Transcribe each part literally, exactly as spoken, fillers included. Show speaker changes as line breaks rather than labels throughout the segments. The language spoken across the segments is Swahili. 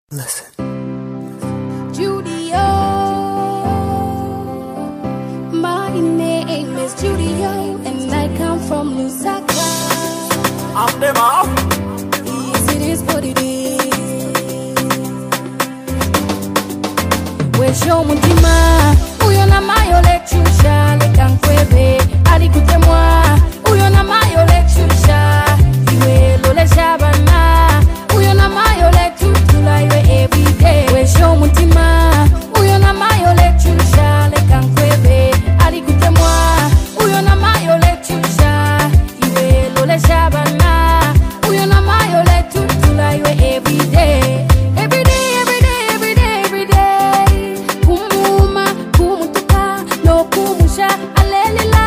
Listen.
Judio, my name is Judio, and I come from Lusaka.
I'm the mom.
Yes, it is what it is. Where's your mutima? Uyo na mayo le chusha le kankwebe. Ali kutemwa. Uyo na mayo le chusha. Iwe lo le shabana. Uyo na mayo le tutula iwe everyday. Where's your mutima? Uyo na mayo le chusha le kankwebe. Ali kutemwa. Uyo na mayo le chusha. Iwe lo le shabana. Uyo na mayo le tutula iwe everyday. Everyday, everyday, everyday, everyday. Kumuma, kumutuka, no kumusha, alelila.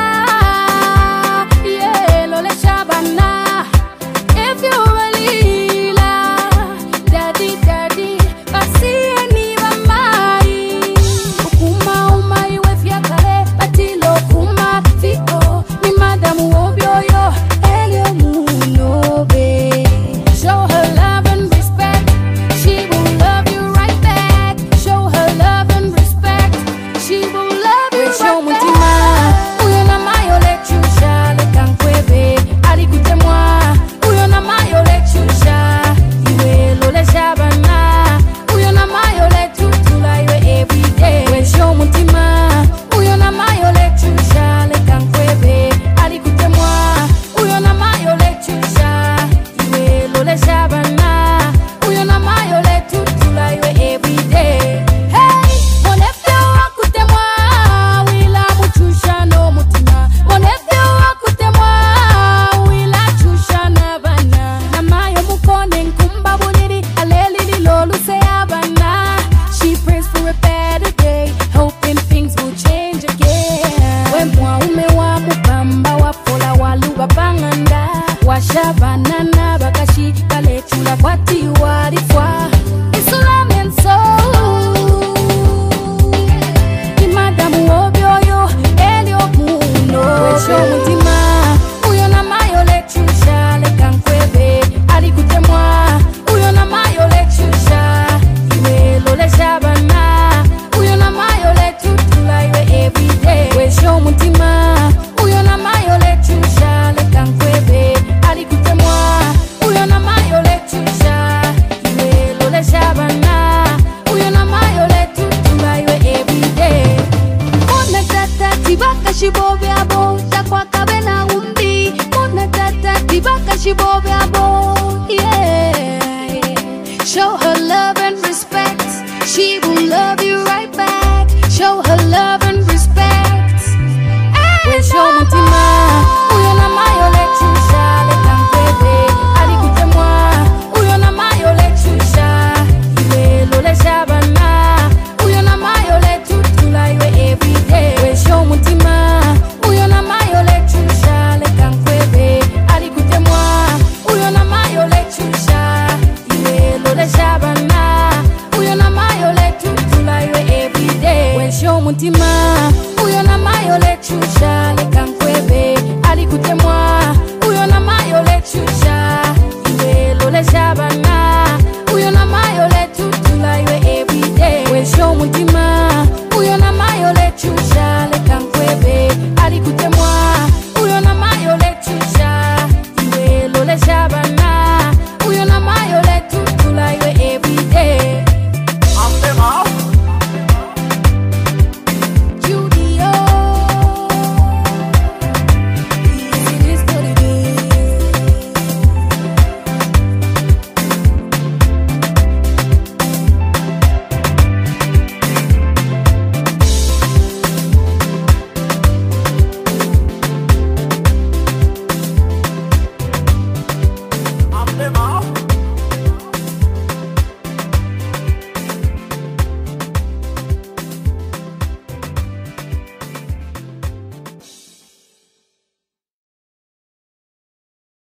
Yeah, lo le shabana. If you really love, daddy, daddy, basi ni mamai. Ukuma umai wefia kare, batilo kuma fiko. Ni madamu obyoyo, elio munobe. Show her love and respect, she will love you right back. Show her love and respect, she will love you right back. Uyo na mayo le chusha le kankwebe, ali kutemwa. Uyo na mayo le chusha, iwe lo le shabana. Uyo na mayo le tutula iwe everyday. Where's your mutima? Uyo na mayo le chusha le kankwebe, ali kutemwa. Uyo na mayo le chusha, iwe lo le shabana. Uyo na mayo le tutula iwe everyday. Hey, monefyo wakutemwa, wila muchusha no mutima. Monefyo wakutemwa, wila chusha na bana. Na mayo mukone nkumba buliri, aleli li lolu se abana. She prays for a better day, hoping things will change again. Wemwa ume wa mupamba wafola waluba banganda. Washabanana bakashi kale chula kwati warifwa. Islam and soul. Imadamu obyoyo, elio muno. Wesho mutima, uyo na mayo le chusha le kankwebe. Ali kutemwa, uyo na mayo le chusha. Iwe lo le shabana, uyo na mayo le tutula iwe everyday. Wesho mutima, uyo na mayo le chusha le kankwebe. Ali kutemwa, uyo na mayo le chusha. Iwe lo le shabana, uyo na mayo le tutula iwe everyday. Mona tata tibaka shibobe abo, takwa kabena umbi. Mona tata tibaka shibobe abo, yeah. Show her love and respect, she will love you right back. Show her love and respect. Where's your mutima? Uyo na mayo le chusha le kankwebe. Ali kutemwa, uyo na mayo le chusha. Iwe lo le shabana. Uyo na mayo le tutula iwe everyday. Where's your mutima? Uyo na mayo le chusha le kankwebe. Ali kutemwa, uyo na mayo le chusha. Iwe lo le shabana. Uyo na mayo le tutula iwe everyday. Where's your mutima?